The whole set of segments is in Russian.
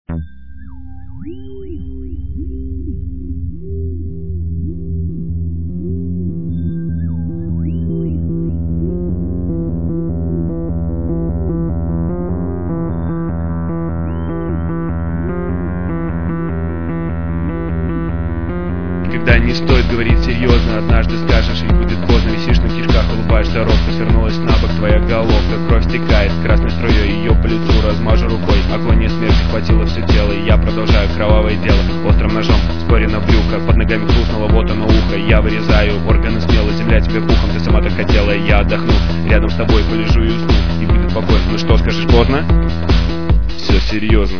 Когда не стоит говорить серьезно, однажды скажешь, и будет поздно. Висишь на кишках, улыбаешься робко, свернулась на бок твоя головка. Кровь стекает красной струей, ее по лицу размажу рукой. Агония смерти хватило все тело, и я продолжаю кровавое дело. Острым ножом споря на брюхо, под ногами хрустнуло вот оно ухо. Я вырезаю органы смело, земля тебе пухом, ты сама так хотела. Я отдохну, рядом с тобой полежу и усну, и будет покой. Ну что, скажешь, поздно? Все серьезно.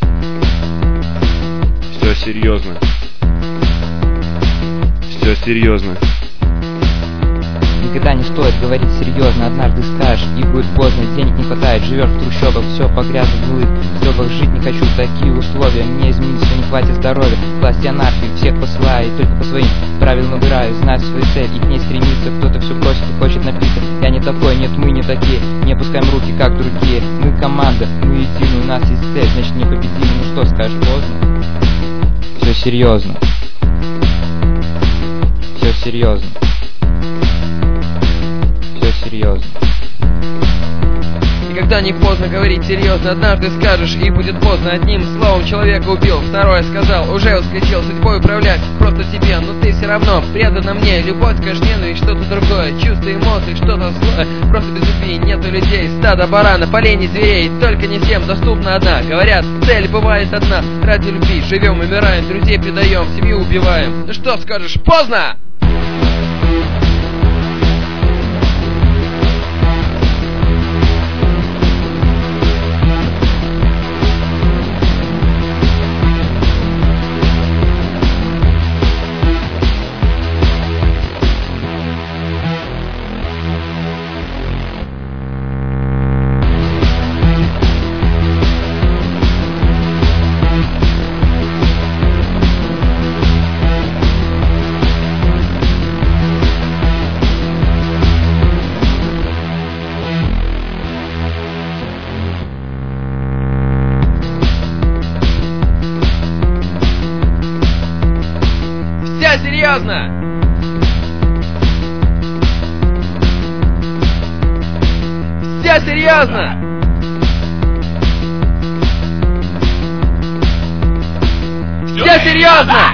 Все серьезно. Все серьезно. Никогда не стоит говорить серьезно, однажды скажешь, и будет поздно, денег не хватает, живешь в трущобах, все погрязло в гнилых стёбах, жить не хочу, такие условия, мне изменить все не хватит здоровья, власти анархии, всех посылаю, и только по своим правилам выбираю, знаю свою цель, и к ней стремиться, кто-то все просит и хочет напиться, я не такой, нет, мы не такие, не опускаем руки, как другие, мы команда, мы едины, у нас есть цель, значит непобедимы, ну что, скажешь, поздно? Все серьезно. Все серьезно. Все серьезно. Никогда не поздно говорить серьезно, однажды скажешь, и будет поздно. Одним словом человека убил, второе сказал, уже воскресил, судьбой управлять просто тебе, но ты все равно предана мне. Любовь, скажешь, ненависть, что-то другое, чувства, эмоции, что-то злое. Просто без любви нету людей, стадо барана, полей зверей, только не всем доступна одна. Говорят, цель бывает одна, ради любви живем, умираем, друзей предаем, семью убиваем. Ну что скажешь, поздно! Все серьезно! Все серьезно! Все серьезно!